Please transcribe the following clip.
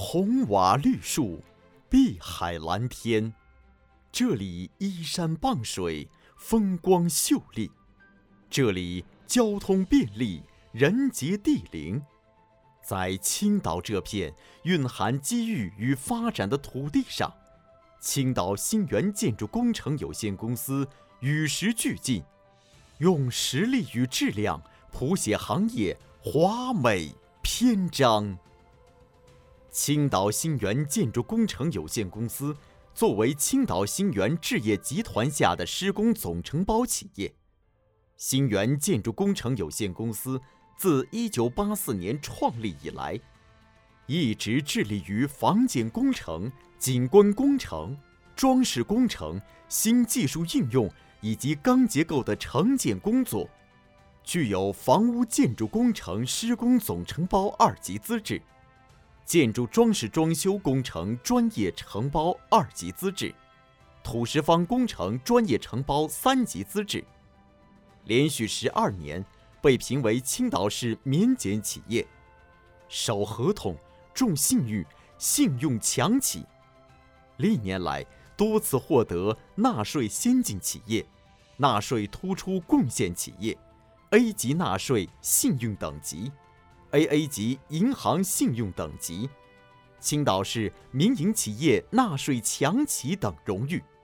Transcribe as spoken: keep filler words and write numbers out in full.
红瓦绿树，碧海蓝天，这里依山傍水，风光秀丽；这里交通便利，人杰地灵。在青岛这片蕴含机遇与发展的土地上，青岛新源建筑工程有限公司与时俱进，用实力与质量谱写行业华美篇章。青岛新源建筑工程有限公司作为青岛新源置业集团下的施工总承包企业，新源建筑工程有限公司自一九八四年创立以来，一直致力于房建工程、景观工程、装饰工程、新技术应用以及钢结构的承建工作，具有房屋建筑工程施工总承包二级资质，建筑装饰装修工程专业承包二级资质，土石方工程专业承包三级资质，连续十二年被评为青岛市免检企业，守合同、重信誉、信用强企。历年来多次获得纳税先进企业、纳税突出贡献企业、A 级纳税信用等级、A A 级银行信用等级、青岛市民营企业纳税强企等荣誉。